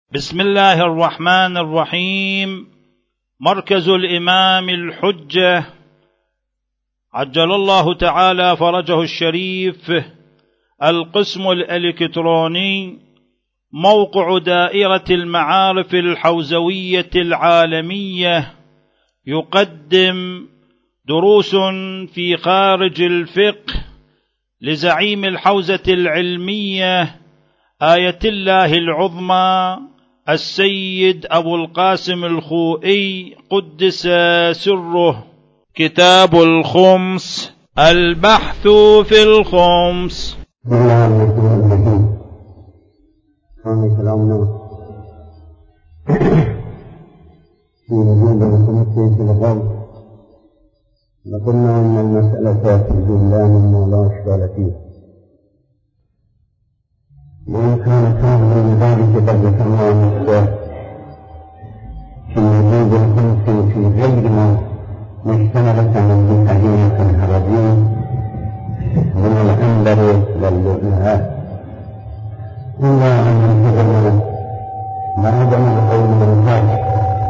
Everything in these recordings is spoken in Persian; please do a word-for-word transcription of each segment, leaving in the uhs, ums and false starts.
بسم الله الرحمن الرحيم. مركز الإمام الحجة عجل الله تعالى فرجه الشريف، القسم الإلكتروني، موقع دائرة المعارف الحوزوية العالمية، يقدم دروس في خارج الفقه لزعيم الحوزة العلمية آية الله العظمى السيد أبو القاسم الخوئي قدس سره. كتاب الخمس، البحث في الخمس. بسم الله الرحمن الرحيم. كان كلامنا في وجود الخمس في الخمس، وقلنا أن المسألة في الله مما لا إشكال فيه، وإن كان كامل ذلك قد ذكرنا نفسه في وجود الخمس في غير ما اشتملت عليه أدلة الهربي من الأنبر واللؤلؤاء، إلا أن الحجر بعدم القول بالفاتح.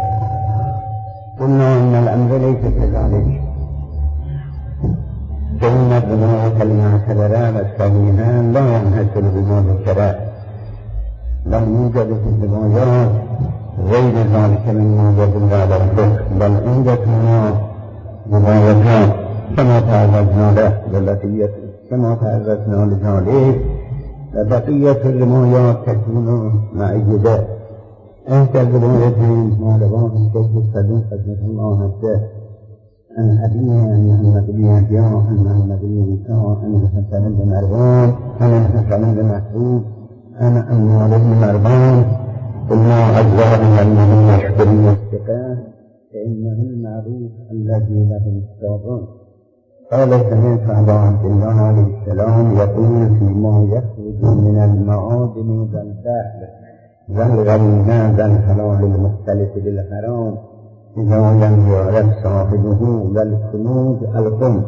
قلنا أن الأمر ليس كذلك، فإن الرواية المعتبرة والصحيحة لا ينحصر بما ذكر، بل يوجد في الروايات غير ذلك مما يدل على الفقه، بل عندنا روايات كما تعرضنا له والتي كما تعرضنا لذلك، وبقية الروايات تكون معيدة. إحدى الروايتين ما رواه الشيخ الصدوق رحمه الله نفسه عن أبيه عن محمد بن يحيى عن محمد بن عيسى عن الحسن بن مروان عن الحسن بن مسعود عن عمار بن مروان قلنا أجزاء أنه يشكر الثقة فإنه المعروف الذي له الصابون. قال سمعت أبا عبد الله عليه السلام يقول فيما يخرج من المعادن والبحر والغنيمة والحلال المختلف بالحرام إذا لم يعرف صاحبه والكنوز الخمس.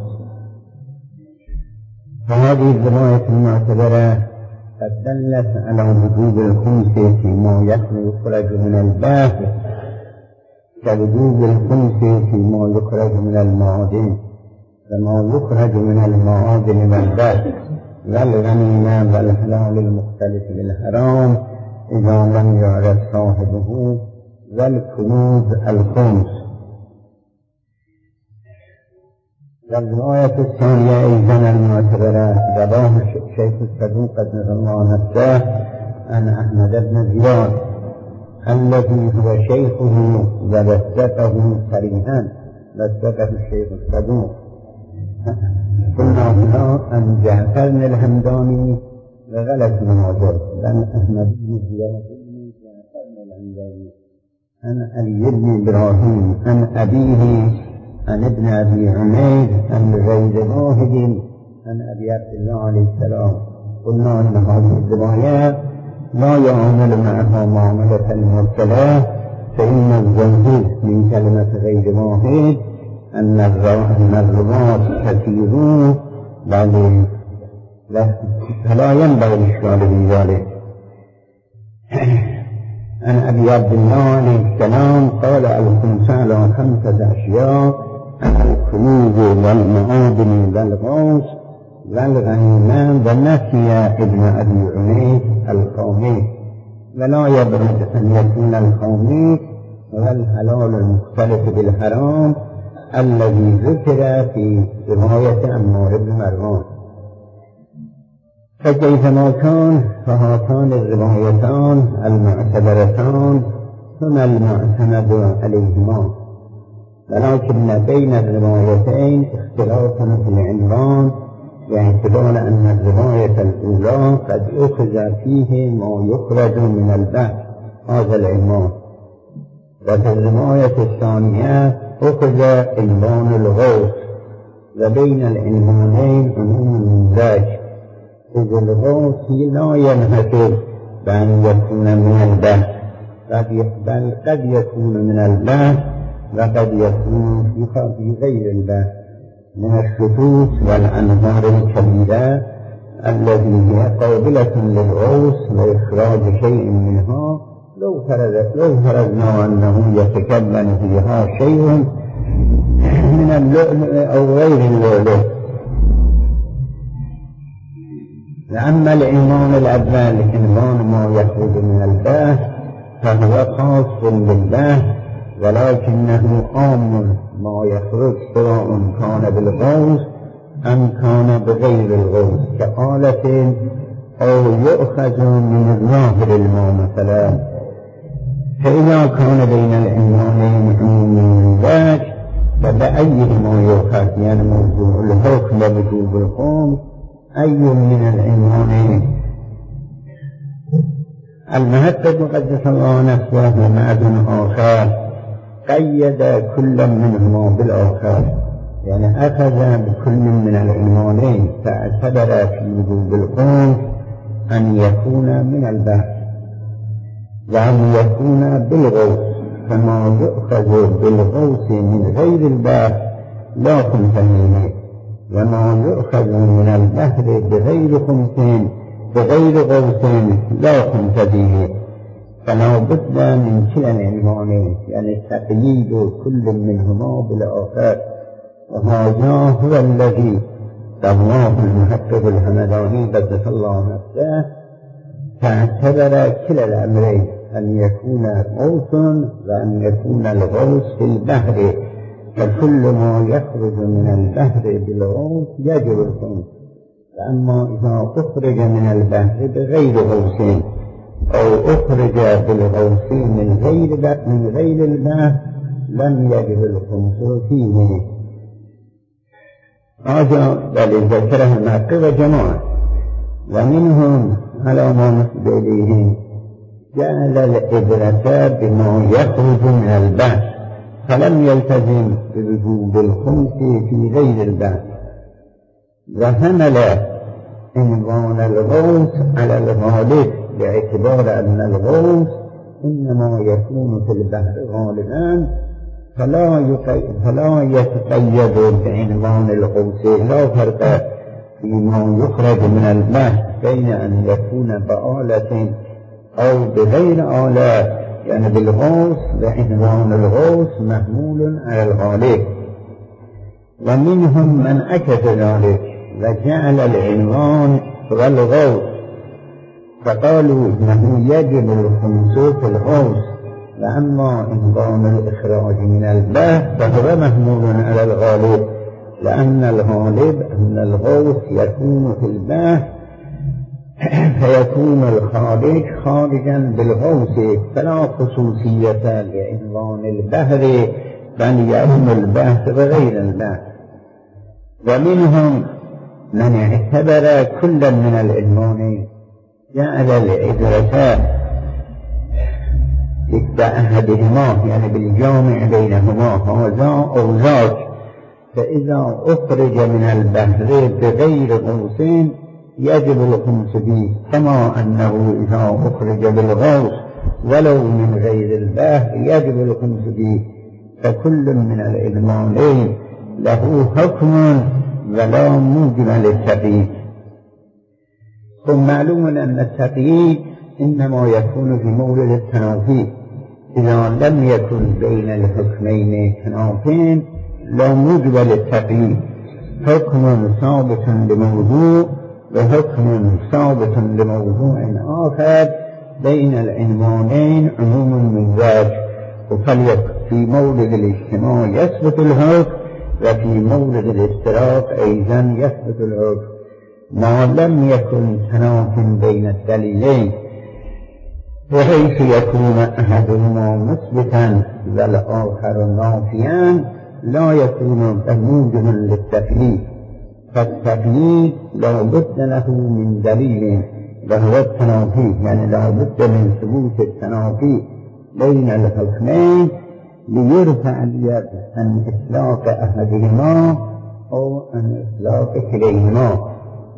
فهذه الرواية المعتبرة قد دلت على وجوب الخمس فيما يخرج من البحر كوجوب الخمس فيما يخرج من المعادن، فما يخرج من المعادن والبحر والغنيمة والحلال المختلف بالحرام إذا لم يعرف صاحبه والكنوز الخمس. والرواية الثانية أيضا المعتبرة رواه الشيخ الصدوق رحمه الله نفسه عن أحمد بن زياد الذي هو شيخه ووثقه صريحا، وثقه الشيخ الصدوق. قلنا هنا عن جعفر الهمداني وغلط من هذا، لأن أحمد بن زياد بن جعفر الهمداني عن علي بن إبراهيم عن أبيه عن ابن أبي عمير عن غير واحد عن أبي عبد الله عليه السلام. قلنا أن هذه الرواية لا يعامل معها معاملة المرسلة، فإن الظاهر من كلمة غير واحد أن الرواة كثيرون، بل فلا ينبغي الإشكال في ذلك. عن أبي عبد الله عليه السلام قال الخمس على خمسة أشياء: الكنوز والمعادن والغوث والغنيمة. ونسي ابن أبي عمير الخامس، ولا يبعد أن يكون الخامس والحلال المختلف بالحرام الذي ذكر في رواية عمار بن مروان. فكيفما كان فهاتان الروايتان المعتبرتان هما المعتمد عليهما، ولكن بين الروايتين اختلافا في العنوان، باعتبار أن الرواية الأولى قد أخذ فيه ما يخرج من البحث هذا العنوان، وفي الرواية الثانية أخذ عنوان الغوث، وبين العنوانين عموم من ذلك، إذ الغوث لا ينحصر بأن يكون من البحث، بل قد يكون من البحث وقد يكون في غير البحث من الشطوط والأنهار الكبيرة التي هي قابلة للغوث وإخراج شيء منها لو فرض لو فرضنا أنه يتكون فيها شيء من اللؤلؤ أو غير اللؤلؤ. أما الإيمان الأول الإيمان ما يخرج من البحر فهو خاص بالله، ولكنه عام ما يخرج سواء كان بالغوث أم كان بغير الغوث، كآلة أو يؤخذ من ظاهر الماء مثلا. فإذا كان بين الإيمانين عموم ذاك فبأيهما يؤخذ؟ يعني موضوع الحكم ووجوب القوم أي من الإيمانين؟ المهدد قدس الله نفسه ومعدن آخر قيد كل منهما بالآخر، يعني أخذ بكل من الإيمانين فاعتبر في وجوب القوم أن يكون من البحث وأن يكون بالغوث، فما يؤخذ بالغوث من غير البحث لا خمس فيه، وما يؤخذ من البحر بغير خمس بغير غوث لا خمس فيه. فلا بد من كلا العنوانين، يعني تقييد كل منهما بالآخر، وهذا هو الذي سماه المحقق الهمداني قدس الله نفسه فاعتبر كلا الأمرين، أن يكون غوث وأن يكون الغوث في البحر، فكل ما يخرج من البحر بالغوث يجب الخمس. فأما إذا أخرج من البحر بغير غوث أو أخرج بالغوث من غير من غير البحر لم يجب الخمس فيه. هذا بل ذكره المحقق وجماعة، ومنهم على ما نسب إليه جعل الإبرة بما يخرج من البحر فلم يلتزم بوجوب الخمس في غير البحر، وحمل عنوان الغوث على الغالب باعتبار أن الغوث إنما يكون في البحر غالبا، فلا فلا يتقيد بعنوان الغوث. لا فرق فيما يخرج من البحر بين أن يكون بآلة أو بغير آلة، يعني بالغوث بعنوان الغوث محمول على الغالب. ومنهم من أكد ذلك وجعل العنوان هو الغوث، فقالوا إنه يجب الخمس في الغوث، وأما عنوان الإخراج من البحر فهو محمول على الغالب، لأن الغالب أن الغوث يكون في البحر فيكون الخارج خارجا بالغوث، فلا خصوصية لعنوان البحر بل يعم البحر بغير البحر. ومنهم من اعتبر كل من العنوانين جعل العبرة بأحدهما، يعني بالجامع بينهما هذا أو ذاك، فإذا أخرج من البحر بغير غوث يجب الخمس فيه، كما أنه إذا أخرج بالغوث ولو من غير البحر يجب الخمس فيه. فكل من العنوانين له حكم ولا موجب للتقييد. ثم معلوم أن التقييد إنما يكون في مورد التنافي، إذا لم يكن بين الحكمين تنافين لا موجب للتقييد، حكم ثابت لموضوع وحكم ثابت لموضوع آخر بين العنوانين عموم من ذاك، وفليكن في مورد الاجتماع يثبت الحكم وفي مورد الافتراق أيضا يثبت الحكم، ما لم يكن تناف بين الدليلين، وحيث يكون أحدهما مثبتا والآخر نافيا لا يكون موجبا للتقييد. فالتقييد لا بد له من دليل وهو التنافي، يعني لا بد من ثبوت التنافي بين الحكمين ليرفع اليد عن إطلاق أحدهما أو عن إطلاق كليهما.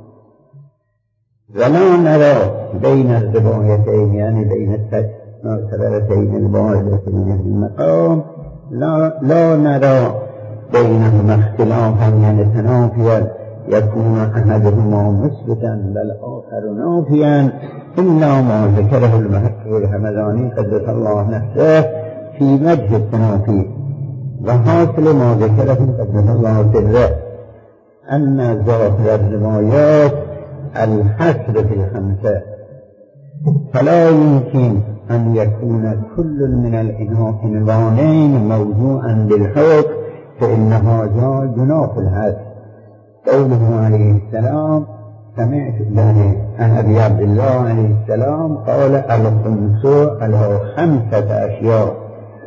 ولا نرى بين الروايتين، يعني بين الثلاثتين الواردتين في المقام لا, لا نرى بينهما اختلافا يعني تنافيا يكون أحدهما مثبتا والآخر نافيا إلا ما ذكره المحقق الهمداني قدس الله نفسه في وجه التنافي. وحاصل ما ذكره قدس الله سره أن ظاهر الروايات الحصر في الخمسة، فلا يمكن أن يكون كل من العنوانين موضوعا بالحكم، فإن هذا ينافي الحصر. قوله عليه السلام سمعت ذلك عن أبي عبد الله عليه السلام قال الخمس على خمسة أشياء: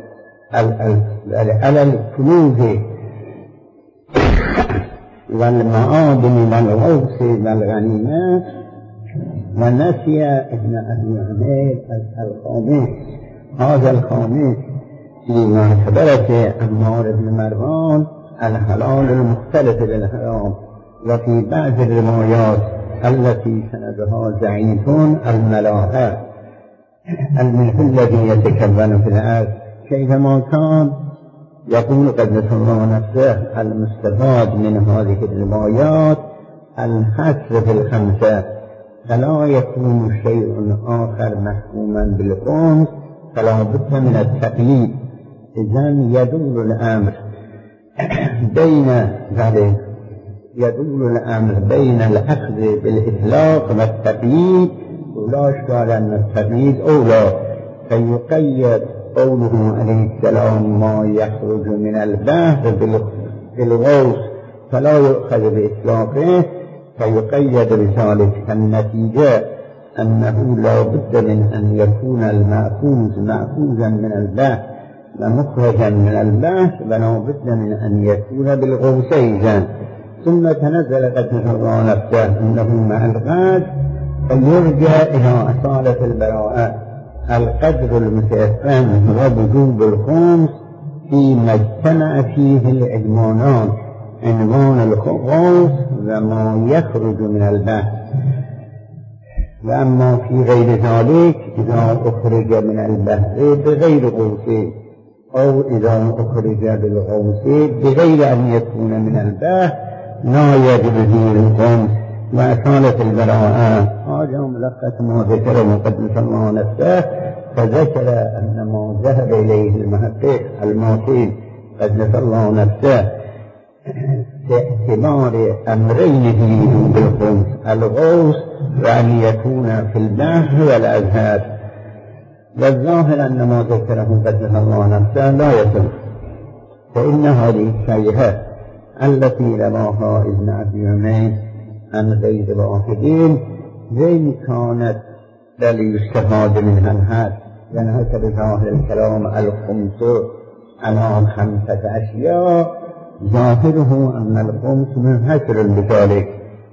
على الكنوز والمعادن والغوث والغنيمات. ونسي ابن أبي عمير الخامس، هذا الخامس في معتبرة عمار بن مروان الحلال المختلف بالحرام. وفي بعض الروايات التي سندها ضعيف الملاحة الملح الذي يتكون في الأرض. كيفما كان يقول قدس الله نفسه المستفاد من هذه الروايات الحصر في الخمسة، فلا يكون شيء آخر محكوما بالخمس، فلا بد من التقليد. إذن يدور الأمر بين ذلك يدور الأمر بين الأخذ بالإطلاق والتقليد، ولا اشكال أن التقليد أولى. فيقيد قوله عليه السلام ما يخرج من البحر بالغوث فلا يؤخذ بإطلاقه، فيقيد بذلك. النتيجة أنه لا بد من أن يكون المأخوذ مأخوذا من البحر ومخرجا من البحر، ولا بد من أن يكون بالغوثين. ثم تنزل قدس الله نفسه أنه مع الغاز فيرجع إلى أصالة البراءة. القدر المتيقن هو وجوب الخمس فيما اجتمع فيه العنوانان، عنوان الغوث وما يخرج من البحر. وأما في غير ذلك إذا أخرج من البحر بغير غوث، أو إذا أخرج بالغوث بغير أن يكون من البحر لا يجب فيه الخمس وأصالة البراءة. هذا ملخص ما ذكر مقدس الله نفسه. فذكر أن ما ذهب إليه المحقق المعطي قدس الله نفسه باعتبار أمرين فيه بالخمس: الغوث وأن يكون في البحر والأزهار. والظاهر أن ما ذكره قدس الله نفسه لا يتم، فإن هذه الشيئة التي رواها ابن أبي عمير عن غير واحدين زين كانت بل يستفاد منها الحد. يعني حسب ظاهر الكلام الخمس على خمسة أشياء، ظاهره أن الخمس منحصر بذلك،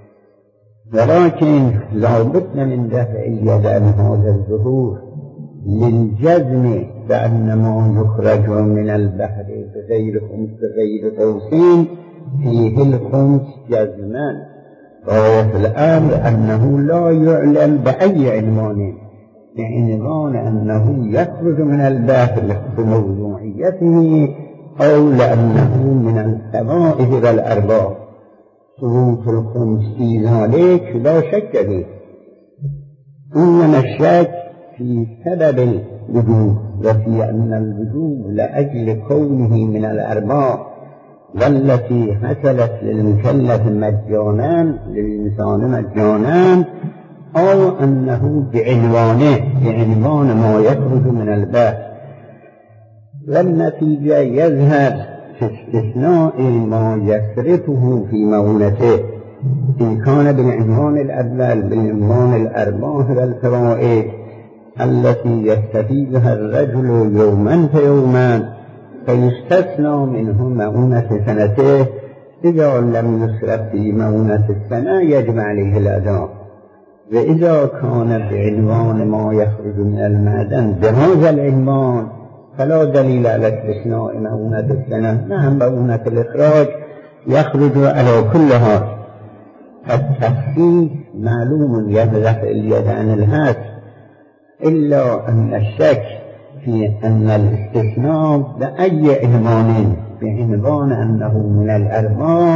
ولكن لا بد من دفع اليد عن هذا الظهور للجزم بأن ما يخرج من البحر بغير خمس بغير قوسين فيه الخمس جزما. غاية الأمر أنه لا يعلم بأي عنوان، بعنوان أنه يخرج من البحر بموضوعيته، أو لأنه من الفوائد والأرباب. ثبوت الخمس في ذلك لا شك فيه، إنما الشك في سبب الوجوب، وفي أن الوجوب لأجل كونه من الأرباب والتي حصلت للمكلف مجانا للإنسان مجانا، أو أنه بعنوانه بعنوان ما يخرج من البحر. والنتيجة يظهر في استثناء ما يصرفه في مونته، إن كان بالعنوان الأول بالعنوان الأرباح والفوائد التي يستفيدها الرجل يوما فيوما، فيستثنى منه مؤونة سنته. إذا لم يصرف في مؤونة السنة يجب عليه الأداء. وإذا كان بعنوان ما يخرج من المعدن بهذا العنوان فلا دليل على استثناء مؤونة السنة. نعم مؤونة الإخراج يخرج على كل هذا. التخفيف معلوم يبدأ اليد عن الهات، إلا أن الشك في أن الاستثناء بأي عنوان بعنوان أنه من الأرباح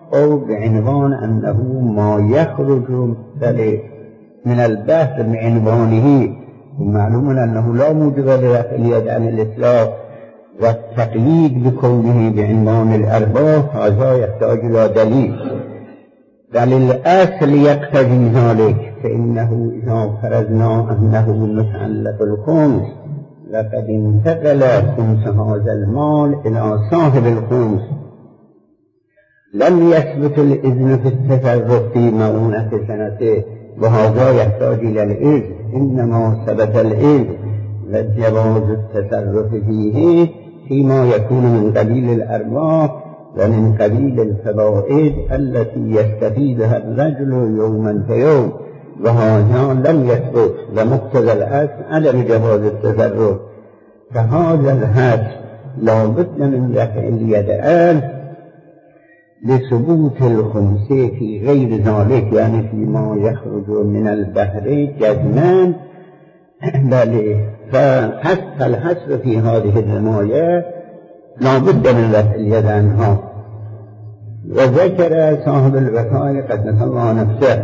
أو بعنوان أنه ما يخرج من البحث بعنوانه، ومعلوم أنه لا موجب لرفع اليد عن الإطلاق، والتقييد بكونه بعنوان الأرباح هذا يحتاج إلى دليل. بل الأصل يقتضي ذلك، فإنه إذا فرضنا أنه متعلق الخمس لقد انتقل خمس هذا المال إلى صاحب الخمس، لم يثبت الإذن في التصرف في مؤونة سنته، وهذا يحتاج إلى الإذن. إنما ثبت الإذن لجواز التصرف فيه فيما يكون من قبيل الأرباح ومن قبيل الفوائد التي يستفيدها الرجل يوما فيوم، وهذا لم يثبت، ومقتضى الأصل عدم جواز التصرف. فهذا الحد لا بد من رفع اليدين لثبوت الخمس في غير ذلك، يعني فيما يخرج من البحر جزمان. بل فحث الحسر في هذه الرماية لا بد من رفع اليد عنها. وذكر صاحب الوفاء قدس الله نفسه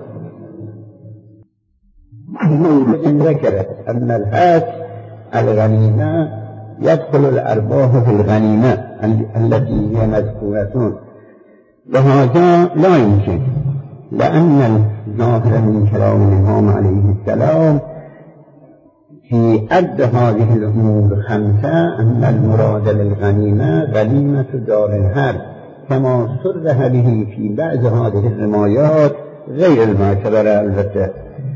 ذكر أن الحث الغنيمة يدخل الأرباح في الغنيمة التي هي مذكورة، وهذا لا يمكن، لأن الظاهر من كلام الإمام عليه السلام في عد هذه الأمور خمسة أن المراد للغنيمة غنيمة دار الحرب، كما صرح به في بعض هذه الرمايات غير المعتبرة البتة.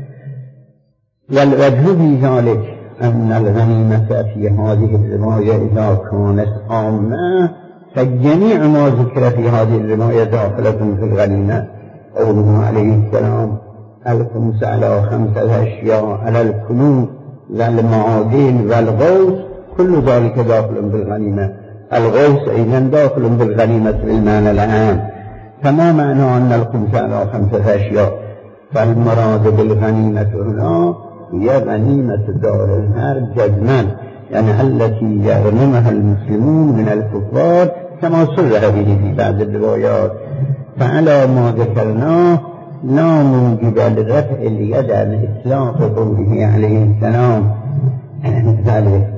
والوجه في ذلك أن الغنيمة في هذه الرماية إذا كانت عامة فجميع ما ذكر في هذه الرماية داخلة في الغنيمة. قوله عليه السلام الخمس على خمسة أشياء على الكنوز والمعادن والغوث، كل ذلك داخل بالغنيمة. الغوث أيضا داخل بالغنيمة بالمعنى العام. فما معنى أن الخمس على خمسة أشياء؟ فالمراد بالغنيمة هنا هي غنيمة دار الحرب جزما، يعني التي يغنمها المسلمون من الكفار كما صرح به في بعض الروايات. فعلى ما ذكرناه لا موجب لرفع اليد عن إطلاق قوله عليه السلام ذلك.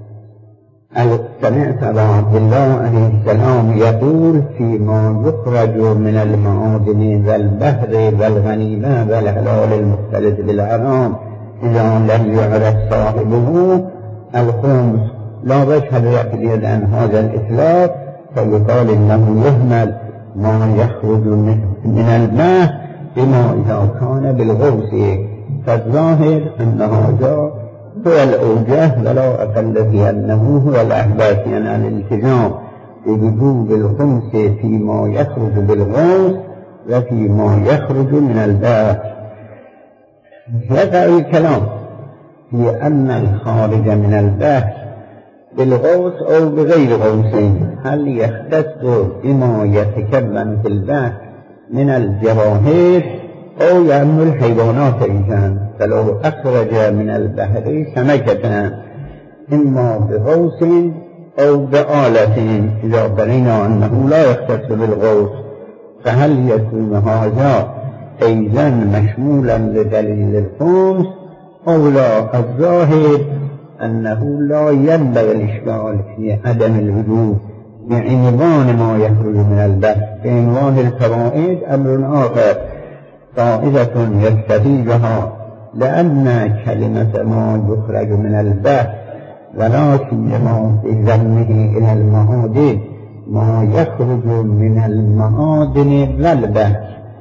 سمعت أبا عبد الله عليه السلام يقول فيما يخرج من المعادن والبحر والغنيمة والحلال المختلط بالحرام إذا لم يعرف صاحبه الخمس لا وجه لرفع اليد عن هذا الإطلاق، فيقال إنه يهمل ما يخرج من الماء بما إذا كان بالغوث. فالظاهر أن هذا هو الأوجه ولا أقل في أنه هو الأحباس، يعني الالتزام بوجوب الخمس فيما يخرج بالغوث وفيما يخرج من الباء. يقع الكلام في أن الخارج من الباء بالغوث أو بغير غوث هل يختص بما يتكون في البحر من الجواهر أو يعم الحيوانات إنسان. فلو أخرج من البحر سمكة إما بغوث أو بآلة إذا بنينا أنه لا يختص بالغوث، فهل يكون هذا أيضا مشمولا لدليل الخمس أو لا؟ الظاهر أنه لا ينبغي الإشكال في عدم الوجوب بعنوان ما يخرج من البحث. بعنوان الفوائد أمر آخر، فائدة يستفيدها، لأن كلمة ما يخرج من البحث ولا سيما في ذمه إلى المعادن ما يخرج من المعادن والبحث،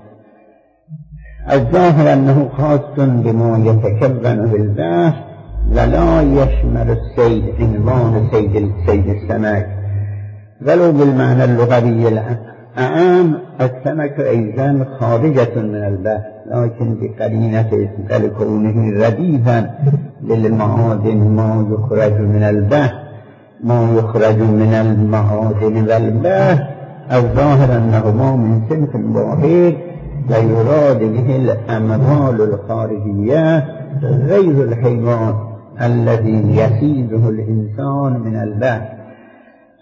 الظاهر أنه خاص بما يتكون بالبحث ولا يشمل السيد عنوان سيد السيد السمك، ولو بالمعنى اللغوي العام السمك أيضا خارجة من البحث، لكن بقرينة كونه رديفا للمعادن ما يخرج من البحث ما يخرج من المعادن والبحث، الظاهر أنهما من صنف واحد ويراد به الأموال الخارجية غير الحيوان الذي يصيده الإنسان من البحث.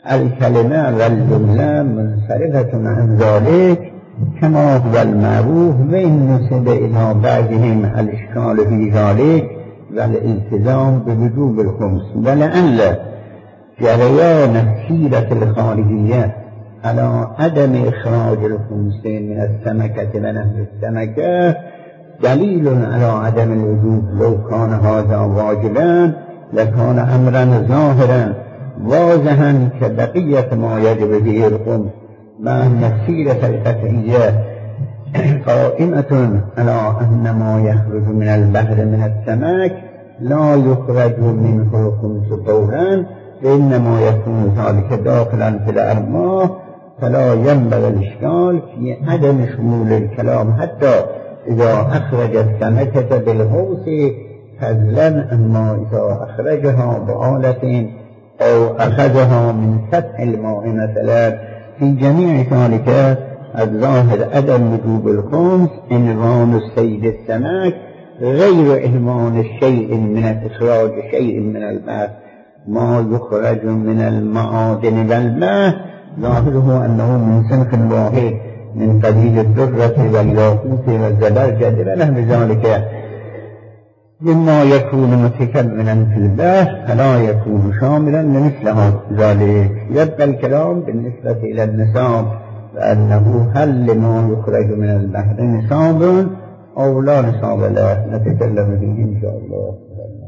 الکلمه و الجمله منصرفة عن ذلك كما هو المعروف وإن نسب إلى بعضهم الإشكال في ذلك والالتزام بوجوب الخمس ولعل جريان السيرة الخارجية على عدم إخراج الخمس من السمكة ونحو السمكة دليل على عدم الوجوب. لو كان هذا واجبا لكان أمرا ظاهرا واضحا كبقية ما يجب به الخمس، مع أن السيرة القطعية قائمة على أن ما يخرج من البحر من السمك لا يخرج منه الخمس فورا، وإنما يكون ذلك داخلا في الأرماح، فلا ينبغي الإشكال في عدم شمول الكلام حتى إذا أخرج السمكة بالغوص فضلا، أما إذا أخرجها بآلة أو أخذها من سطح الماء مثلا. في جميع ذلك الظاهر عدم وجوب الخمس عنوان الصيد السمك غير عنوان الشيء من إخراج شيء من البحر. ما يخرج من المعادن والماء ظاهره أنه من صنف واحد من قبيل الدرة والياقوت والزبرجد ونحو ذلك مما يكون متكملا في البحر فلا يكون شاملا لمثل ذلك. يبقى الكلام بالنسبة إلى النصاب وأنه هل لما يخرج من البحر نصاب أو لا نصاب له، نتكلم فيه إن شاء الله.